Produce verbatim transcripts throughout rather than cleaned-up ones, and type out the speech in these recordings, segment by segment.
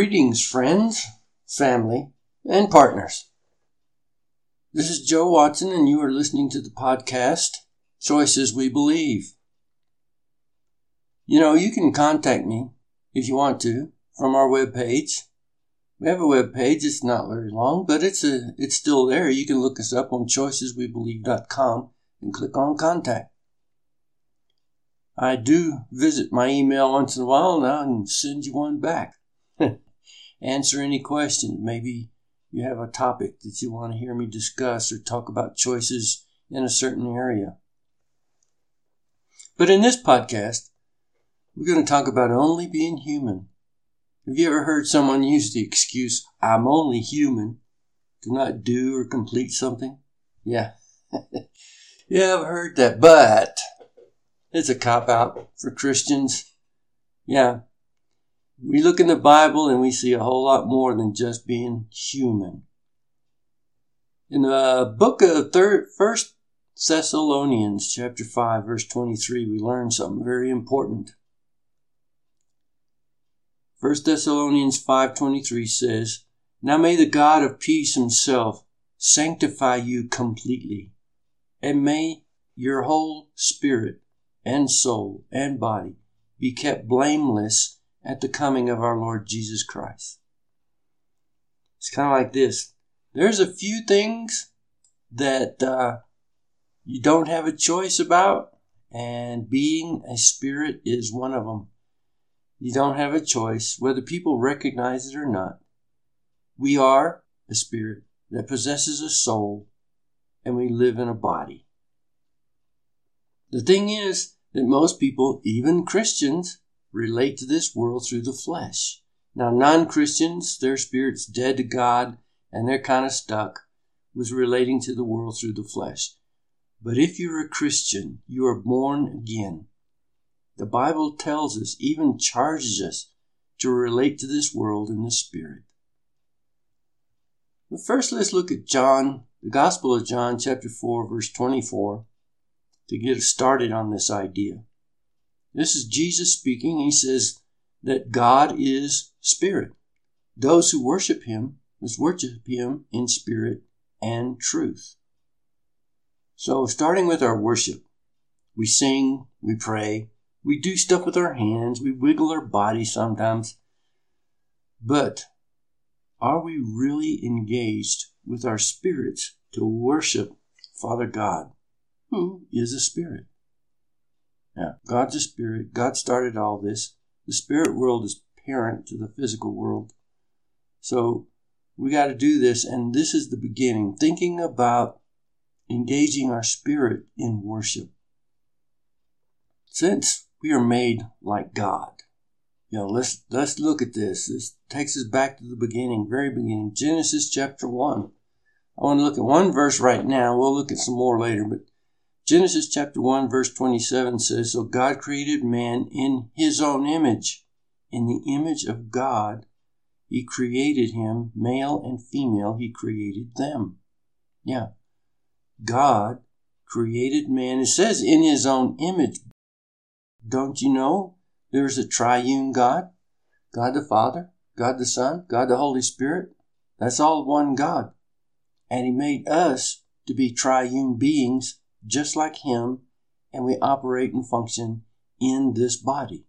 Greetings, friends, family, and partners. This is Joe Watson, and you are listening to the podcast, Choices We Believe. You know, you can contact me if you want to from our webpage. We have a webpage. It's not very long, but it's a it's still there. You can look us up on choices we believe dot com and click on contact. I do visit my email once in a while now and send you one back. Answer any questions. Maybe you have a topic that you want to hear me discuss or talk about choices in a certain area. But in this podcast, we're going to talk about only being human. Have you ever heard someone use the excuse, I'm only human, to not do or complete something? Yeah. Yeah, I've heard that, but it's a cop-out for Christians. Yeah. We look in the Bible and we see a whole lot more than just being human. In the book of third, First Thessalonians, chapter five, verse twenty-three, we learn something very important. First Thessalonians five twenty-three says, Now may the God of peace himself sanctify you completely, and may your whole spirit and soul and body be kept blameless at the coming of our Lord Jesus Christ. It's kind of like this. There's a few things that uh, you don't have a choice about, and being a spirit is one of them. You don't have a choice, whether people recognize it or not. We are a spirit that possesses a soul, and we live in a body. The thing is that most people, even Christians, relate to this world through the flesh. Now, non-Christians, their spirit's dead to God, and they're kind of stuck with relating to the world through the flesh. But if you're a Christian, you are born again. The Bible tells us, even charges us, to relate to this world in the spirit. But first, let's look at John, the Gospel of John, chapter four, verse twenty-four, to get us started on this idea. This is Jesus speaking. He says that God is spirit. Those who worship him must worship him in spirit and truth. So starting with our worship, we sing, we pray, we do stuff with our hands, we wiggle our body sometimes. But are we really engaged with our spirits to worship Father God, who is a spirit? Yeah, God's a spirit. God started all this. The spirit world is parent to the physical world. So we got to do this, and this is the beginning. Thinking about engaging our spirit in worship. Since we are made like God, you know, let's let's look at this. This takes us back to the beginning, very beginning. Genesis chapter one. I want to look at one verse right now. We'll look at some more later, but Genesis chapter one, verse twenty-seven says, So God created man in his own image. In the image of God, he created him, male and female, he created them. Yeah. God created man. It says in his own image. Don't you know there's a triune God? God the Father, God the Son, God the Holy Spirit. That's all one God. And he made us to be triune beings just like him, and we operate and function in this body.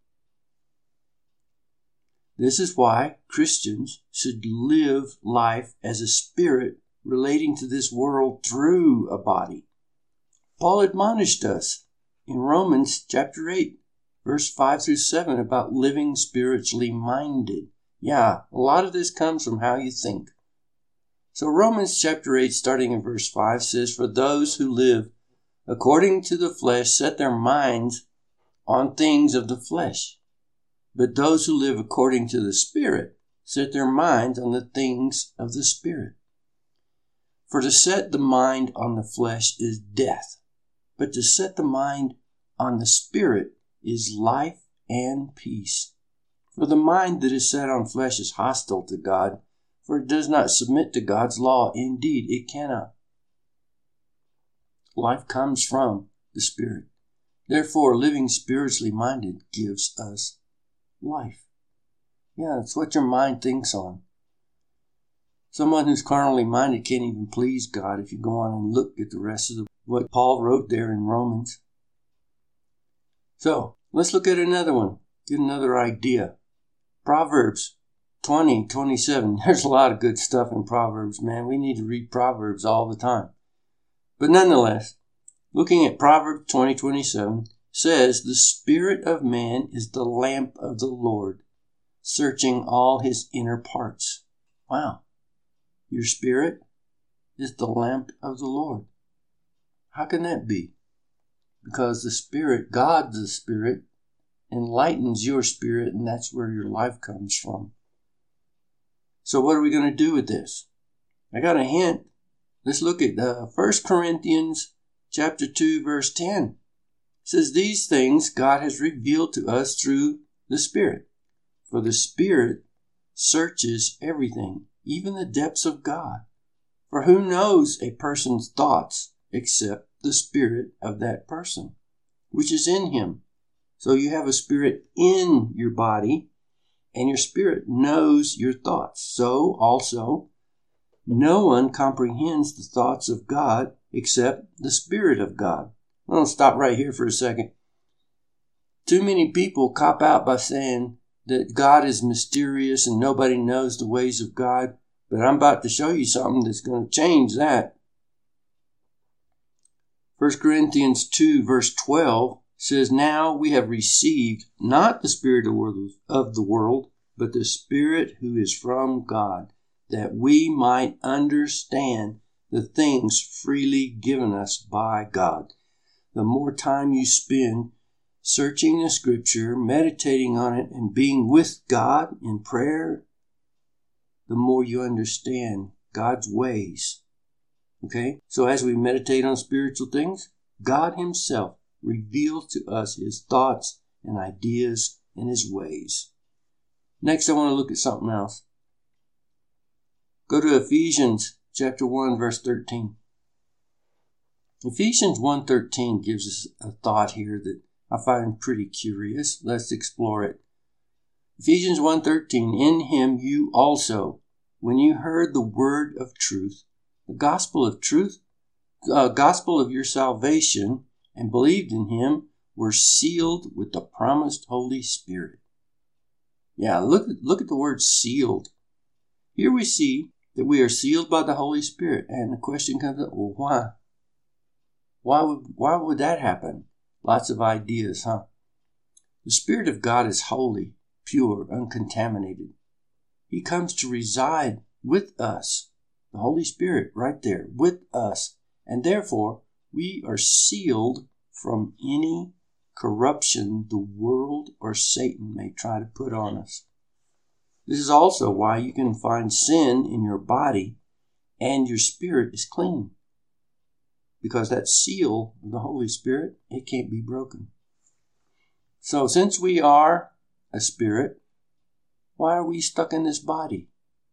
This is why Christians should live life as a spirit relating to this world through a body. Paul admonished us in Romans chapter eight, verse five through seven about living spiritually minded. Yeah, a lot of this comes from how you think. So Romans chapter eight, starting in verse five, says, For those who live according to the flesh set their minds on things of the flesh. But those who live according to the Spirit set their minds on the things of the Spirit. For to set the mind on the flesh is death, but to set the mind on the Spirit is life and peace. For the mind that is set on flesh is hostile to God, for it does not submit to God's law. Indeed, it cannot. Life comes from the Spirit. Therefore, living spiritually minded gives us life. Yeah, it's what your mind thinks on. Someone who's carnally minded can't even please God if you go on and look at the rest of the, what Paul wrote there in Romans. So, let's look at another one. Get another idea. Proverbs twenty, twenty-seven. There's a lot of good stuff in Proverbs, man. We need to read Proverbs all the time. But nonetheless, looking at Proverbs twenty, twenty-seven, says, the spirit of man is the lamp of the Lord, searching all his inner parts. Wow. Your spirit is the lamp of the Lord. How can that be? Because the Spirit, God the Spirit, enlightens your spirit, and that's where your life comes from. So what are we going to do with this? I got a hint. Let's look at uh, First Corinthians chapter two, verse ten. It says, these things God has revealed to us through the Spirit. For the Spirit searches everything, even the depths of God. For who knows a person's thoughts except the spirit of that person, which is in him? So you have a spirit in your body, and your spirit knows your thoughts. So also, no one comprehends the thoughts of God except the Spirit of God. I'll stop right here for a second. Too many people cop out by saying that God is mysterious and nobody knows the ways of God. But I'm about to show you something that's going to change that. First Corinthians two, verse twelve says, now we have received not the spirit of the world, but the Spirit who is from God, that we might understand the things freely given us by God. The more time you spend searching the Scripture, meditating on it, and being with God in prayer, the more you understand God's ways. Okay? So as we meditate on spiritual things, God himself reveals to us his thoughts and ideas and his ways. Next, I want to look at something else. Go to Ephesians chapter one, verse thirteen. Ephesians one thirteen gives us a thought here that I find pretty curious. Let's explore it. Ephesians one thirteen, in him you also, when you heard the word of truth, the gospel of truth, uh, gospel of your salvation, and believed in him, were sealed with the promised Holy Spirit. Yeah, look, look at the word sealed. Here we see that we are sealed by the Holy Spirit. And the question comes up, well, why? Why would, why would that happen? Lots of ideas, huh? The Spirit of God is holy, pure, uncontaminated. He comes to reside with us. The Holy Spirit right there with us. And therefore, we are sealed from any corruption the world or Satan may try to put on us. This is also why you can find sin in your body and your spirit is clean. Because that seal of the Holy Spirit, it can't be broken. So since we are a spirit, why are we stuck in this body?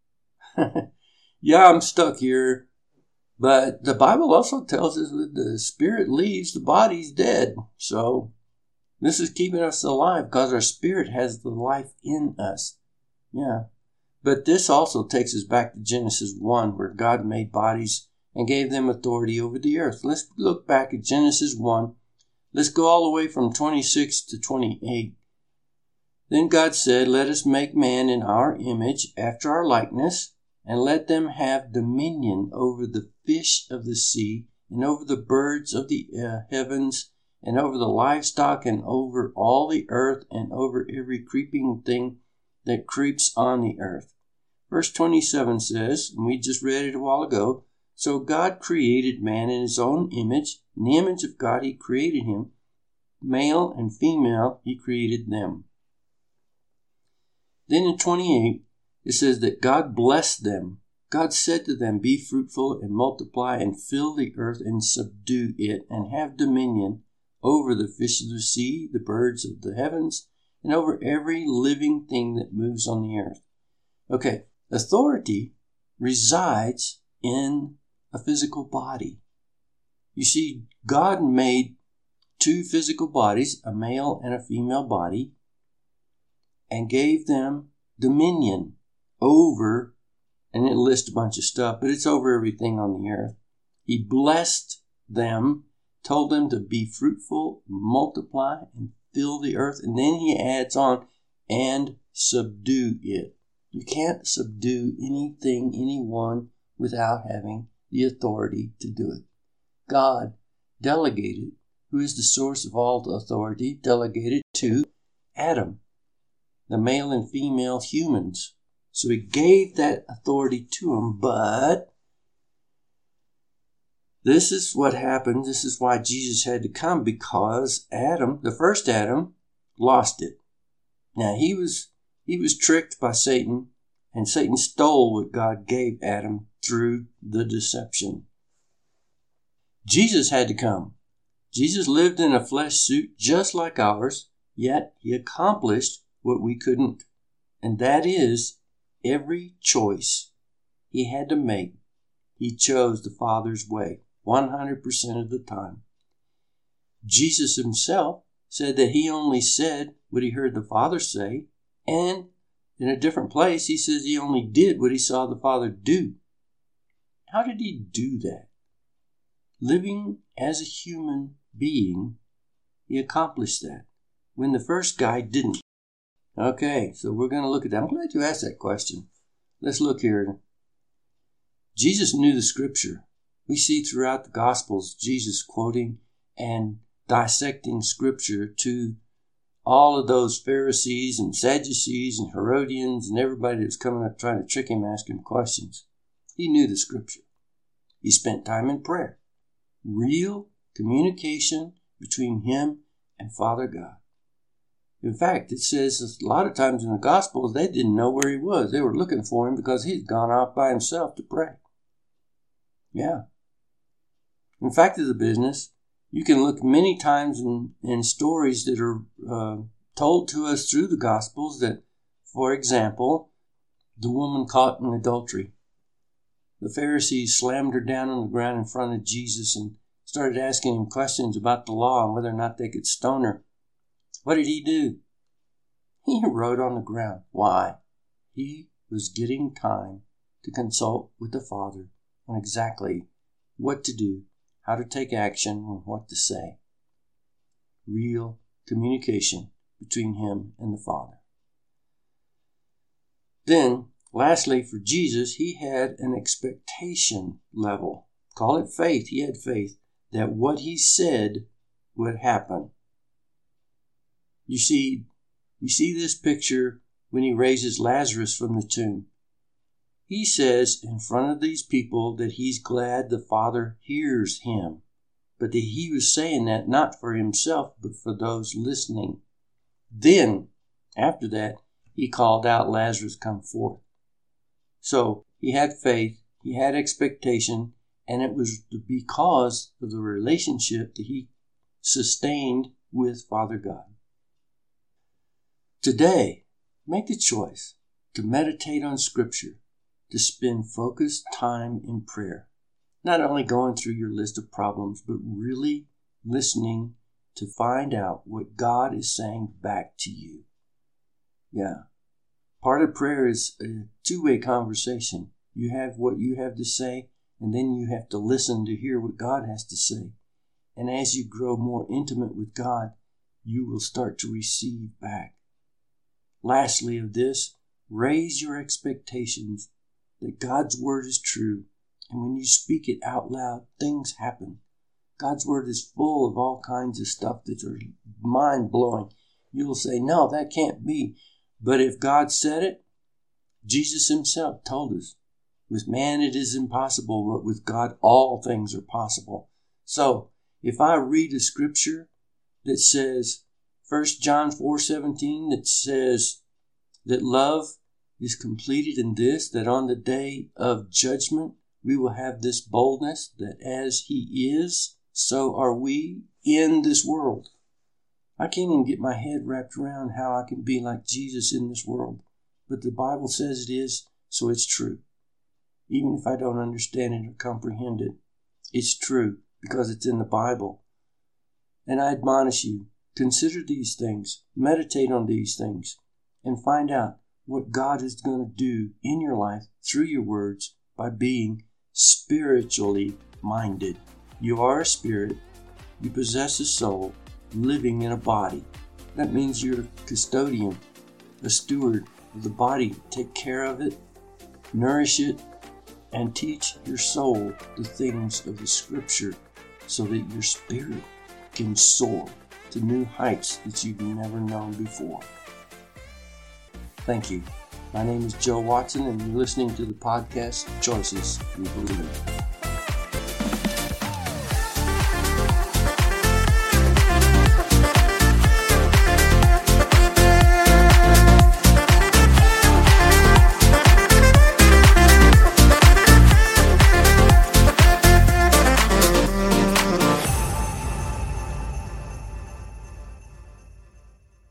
Yeah, I'm stuck here. But the Bible also tells us that the spirit leaves, the body's dead. So this is keeping us alive because our spirit has the life in us. Yeah. But this also takes us back to Genesis one, where God made bodies and gave them authority over the earth. Let's look back at Genesis one. Let's go all the way from twenty-six to twenty-eight. Then God said, let us make man in our image, after our likeness, and let them have dominion over the fish of the sea, and over the birds of the uh, heavens, and over the livestock, and over all the earth, and over every creeping thing that creeps on the earth. Verse twenty-seven says, and we just read it a while ago, so God created man in his own image. In the image of God he created him. Male and female he created them. Then in twenty-eight, it says that God blessed them. God said to them, be fruitful and multiply and fill the earth and subdue it and have dominion over the fish of the sea, the birds of the heavens, and over every living thing that moves on the earth. Okay, authority resides in a physical body. You see, God made two physical bodies, a male and a female body, and gave them dominion over, and it lists a bunch of stuff, but it's over everything on the earth. He blessed them, told them to be fruitful, multiply, and fill the earth. And then he adds on, and subdue it. You can't subdue anything, anyone, without having the authority to do it. God delegated, who is the source of all the authority, delegated to Adam, the male and female humans. So he gave that authority to him, but this is what happened. This is why Jesus had to come, because Adam, the first Adam, lost it. Now he was he was tricked by Satan, and Satan stole what God gave Adam through the deception. Jesus had to come. Jesus lived in a flesh suit just like ours, yet he accomplished what we couldn't. And that is, every choice he had to make, he chose the Father's way one hundred percent of the time. Jesus himself said that he only said what he heard the Father say, and in a different place he says he only did what he saw the Father do. How did he do that? Living as a human being, he accomplished that, when the first guy didn't. Okay, so we're going to look at that. I'm glad you asked that question. Let's look here. Jesus knew the Scripture. We see throughout the Gospels Jesus quoting and dissecting Scripture to all of those Pharisees and Sadducees and Herodians and everybody that was coming up trying to trick him, ask him questions. He knew the Scripture. He spent time in prayer. Real communication between him and Father God. In fact, it says a lot of times in the Gospels, they didn't know where he was. They were looking for him because he'd gone off by himself to pray. Yeah. In fact of the business, you can look many times in, in stories that are uh, told to us through the Gospels that, for example, the woman caught in adultery. The Pharisees slammed her down on the ground in front of Jesus and started asking him questions about the law and whether or not they could stone her. What did he do? He wrote on the ground. Why? He was getting time to consult with the Father on exactly what to do, how to take action, and what to say. Real communication between him and the Father. Then, lastly, for Jesus, he had an expectation level. Call it faith. He had faith that what he said would happen. You see, we see this picture when he raises Lazarus from the tomb. He says in front of these people that he's glad the Father hears him, but that he was saying that not for himself, but for those listening. Then, after that, he called out, Lazarus, come forth. So he had faith, he had expectation, and it was because of the relationship that he sustained with Father God. Today, make the choice to meditate on Scripture, to spend focused time in prayer. Not only going through your list of problems, but really listening to find out what God is saying back to you. Yeah. Part of prayer is a two-way conversation. You have what you have to say, and then you have to listen to hear what God has to say. And as you grow more intimate with God, you will start to receive back. Lastly of this, raise your expectations that God's word is true. And when you speak it out loud, things happen. God's word is full of all kinds of stuff that are mind-blowing. You'll say, no, that can't be. But if God said it, Jesus himself told us, with man it is impossible, but with God all things are possible. So, if I read a scripture that says, First John four seventeen, that says that love is completed in this, that on the day of judgment we will have this boldness, that as he is, so are we in this world. I can't even get my head wrapped around how I can be like Jesus in this world. But the Bible says it is, so it's true. Even if I don't understand it or comprehend it, it's true because it's in the Bible. And I admonish you, consider these things, meditate on these things, and find out what God is going to do in your life through your words by being spiritually minded. You are a spirit. You possess a soul living in a body. That means you're a custodian, a steward of the body. Take care of it, nourish it, and teach your soul the things of the Scripture so that your spirit can soar to new heights that you've never known before. Thank you. My name is Joe Watson, and you're listening to the podcast Choices We Believe.